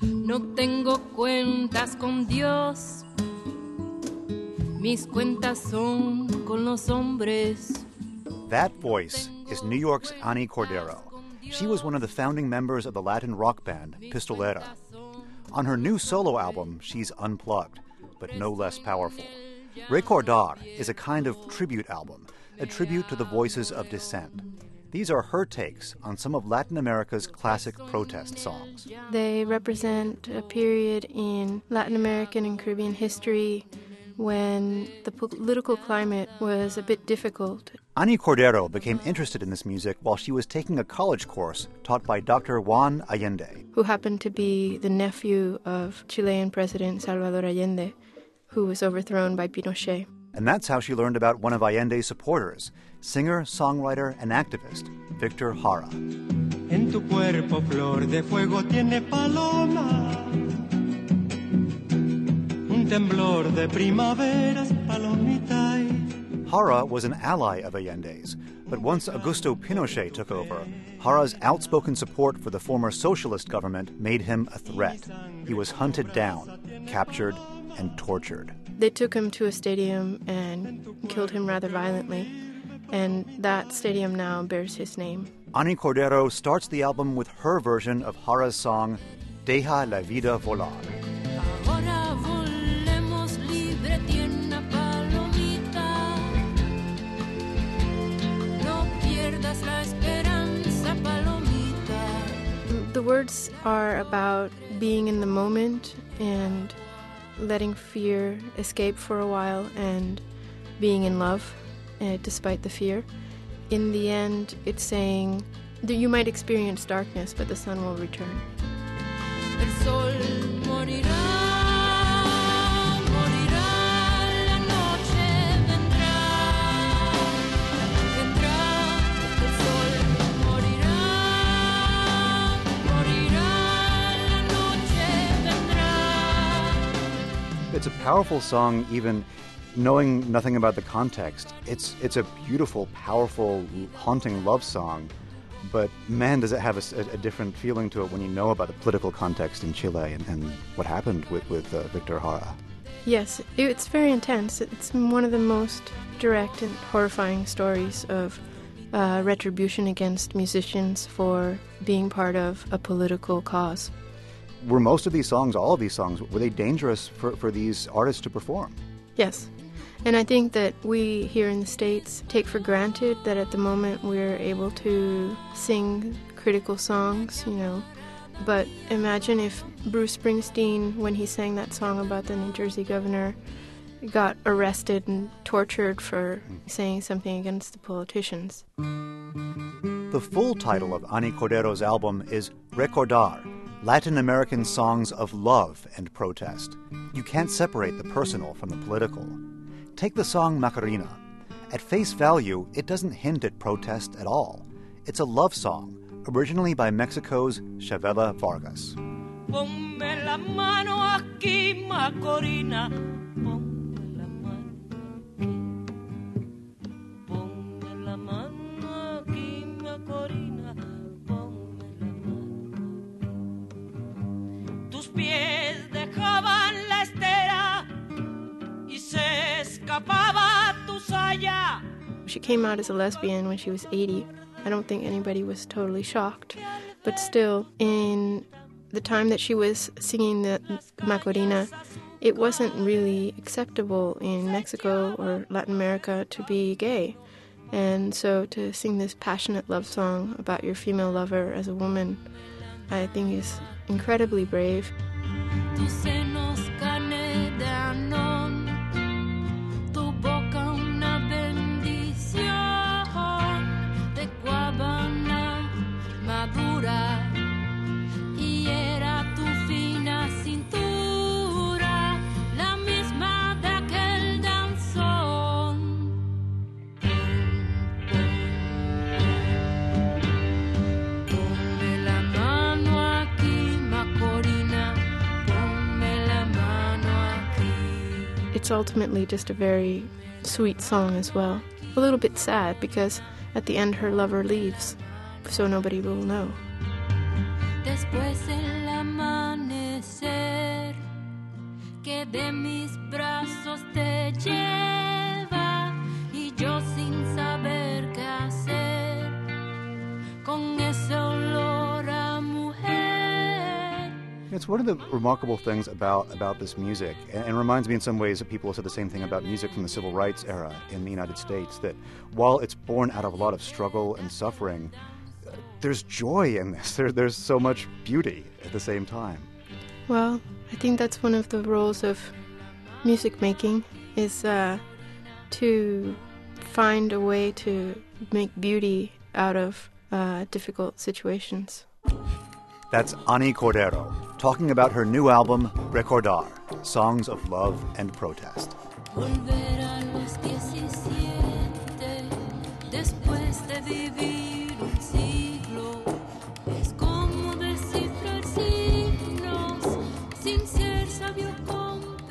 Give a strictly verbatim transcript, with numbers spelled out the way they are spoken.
No tengo cuentas con Dios. Mis cuentas son con los hombres. That voice is New York's Ani Cordero. She was one of the founding members of the Latin rock band Pistolera. On her new solo album, she's unplugged, but no less powerful. Recordar is a kind of tribute album, a tribute to the voices of dissent. These are her takes on some of Latin America's classic protest songs. They represent a period in Latin American and Caribbean history when the political climate was a bit difficult. Ani Cordero became interested in this music while she was taking a college course taught by Doctor Juan Allende, who happened to be the nephew of Chilean President Salvador Allende, who was overthrown by Pinochet. And that's how she learned about one of Allende's supporters, singer, songwriter, and activist, Victor Jara. En tu cuerpo flor de fuego tiene paloma. Un temblor de primaveras, palomita. Jara was an ally of Allende's, but once Augusto Pinochet took over, Jara's outspoken support for the former socialist government made him a threat. He was hunted down, captured, and tortured. They took him to a stadium and killed him rather violently, and that stadium now bears his name. Ani Cordero starts the album with her version of Jara's song, Deja la vida volar. Ahora volemos libre, tierna palomita. No pierdas la esperanza, palomita. The words are about being in the moment and letting fear escape for a while and being in love uh, despite the fear. In the end, it's saying that you might experience darkness, but the sun will return. El sol morirá, morirá, la noche vendrá, vendrá, el sol morirá, morirá, la noche vendrá. It's a powerful song, even knowing nothing about the context. It's it's a beautiful, powerful, haunting love song, but man, does it have a, a different feeling to it when you know about the political context in Chile and, and what happened with, with uh, Victor Jara. Yes, it's very intense. It's one of the most direct and horrifying stories of uh, retribution against musicians for being part of a political cause. Were most of these songs, all of these songs, were they dangerous for, for these artists to perform? Yes. And I think that we here in the States take for granted that at the moment we're able to sing critical songs, you know. But imagine if Bruce Springsteen, when he sang that song about the New Jersey governor, got arrested and tortured for saying something against the politicians. The full title of Ani Cordero's album is Recordar, Latin American Songs of Love and Protest. You can't separate the personal from the political. Take the song Macarena. At face value, it doesn't hint at protest at all. It's a love song, originally by Mexico's Chavela Vargas. Ponme la mano aquí, Macorina. Ponme la mano aquí. Ponme la mano aquí, Macorina. Ponme la mano. Tus pies dejaban la estera y se escapaba tu saya. She came out as a lesbian when she was eighty. I don't think anybody was totally shocked. But still, in the time that she was singing the Macorina, it wasn't really acceptable in Mexico or Latin America to be gay. And so to sing this passionate love song about your female lover as a woman, I think is incredibly brave. Tus senos carne de Anón, tu boca una bendición de guabana madura, y era tu fina cintura la misma de aquel danzón. Ponme la mano aquí, Macorina. It's ultimately just a very sweet song as well. A little bit sad because at the end her lover leaves, so nobody will know. Después el amanecer de mis brazos te lleva y yo sin saber qué hacer con ese olor a mujer. It's one of the remarkable things about, about this music, and, and reminds me in some ways that people have said the same thing about music from the Civil Rights era in the United States, that while it's born out of a lot of struggle and suffering, uh, there's joy in this. There, there's so much beauty at the same time. Well, I think that's one of the roles of music making, is uh, to find a way to make beauty out of uh, difficult situations. That's Ani Cordero, talking about her new album, Recordar, Songs of Love and Protest. Volver a los diecisiete, después de vivir un siglo, es como descifrar signos, sin ser sabio comprender.